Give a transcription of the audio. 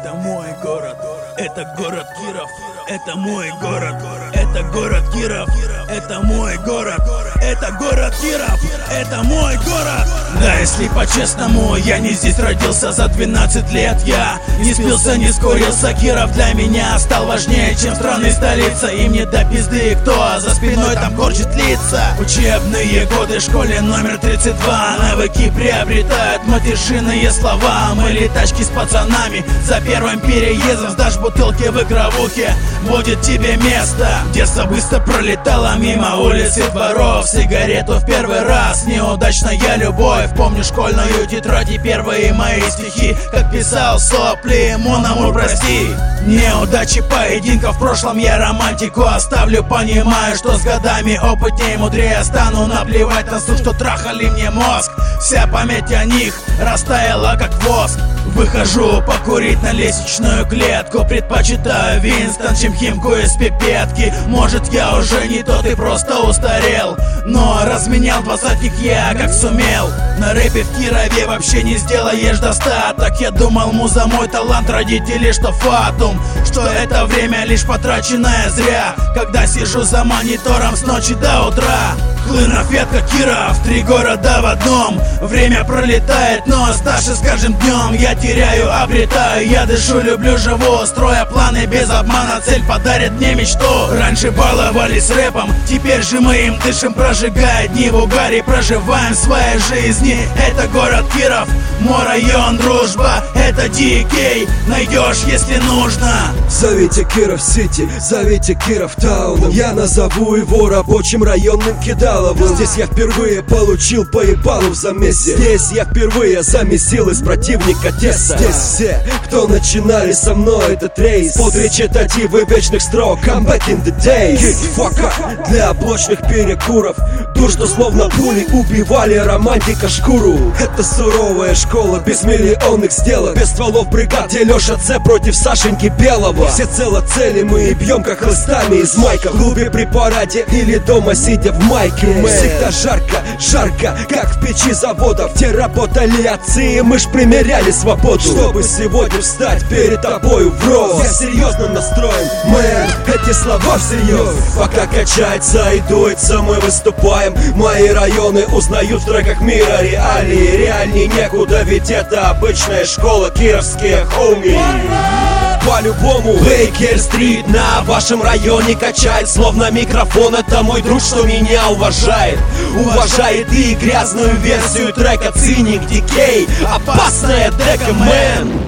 Это мой город, это город Киров, это мой город, это город Киров, это мой город, это город Киров, это мой город. Да, если по-честному, я не здесь родился за 12 лет. Я не спился, не скурился. Киров для меня стал важнее, чем страны столица. И мне до пизды, кто за спиной там корчит лица. Учебные годы, школе номер 32. Навыки приобретают матершинные слова. Мыли тачки с пацанами за первым переездом. Сдашь бутылки в игровухе, будет тебе место. Детство быстро пролетало мимо улиц и дворов. Сигарету в первый раз, неудачная любовь. Помню школьную тетрадь и первые мои стихи. Как писал сопли, мон амур, прости. Неудачи поединков в прошлом, я романтику оставлю. Понимаю, что с годами опытнее и мудрее стану. Наплевать на суд, что трахали мне мозг. Вся память о них растаяла как воск. Выхожу покурить на лестничную клетку. Предпочитаю Винстон, чем химку из пипетки. Может, я уже не тот и просто устарел, но разменял двадцатник я как сумел. На рэпе в Кирове вообще не сделаешь достаток. Я думал, муза мой талант, родители, что фатум, что это время лишь потраченное зря. Когда сижу за монитором с ночи до утра. Хлынов, ветка, Киров, 3 города в одном. Время пролетает, но старше с каждым днем. Я теряю, обретаю, я дышу, люблю, живу. Строя планы без обмана, цель подарит мне мечту. Раньше баловались рэпом, теперь же мы им дышим. Прожигая дни в угаре, проживаем свои жизни. Это город Киров, мой район, дружба. Это DK, найдешь, если нужно. Зовите Киров-Сити, зовите Киров-Таун. Я назову его рабочим районным Кидаловым. Здесь я впервые получил по ебалу в замесе. Здесь я впервые замесил из противника теса. Здесь все, кто начинали со мной этот рейс, под речитативы вечных строк. I'm back in the days. Кик-фака для блочных перекуров. Дур, что словно пули убивали романтика шкуру. Это суровая школа без миллионных сделок, без стволов бригад, где Леша Ц против Сашеньки Белого. Все цело цели мы бьем как хлыстами из майков. В клубе при параде или дома сидя в майке. Всегда жарко, жарко, как в печи заводов, где работали отцы, и мы ж примеряли свободу. Чтобы сегодня встать перед тобою в рост, я серьезно настроен, мэн, эти слова всерьез. Пока качается и дуется, мы выступаем. Мои районы узнают в треках мира реалии. Реальней некуда, ведь это обычная школа, кировские хоуми. По-любому Бейкер-стрит на вашем районе качает, словно микрофон. Это мой друг, что меня уважает. Уважает и грязную версию трека Циник DK. Опасная дека, мэн.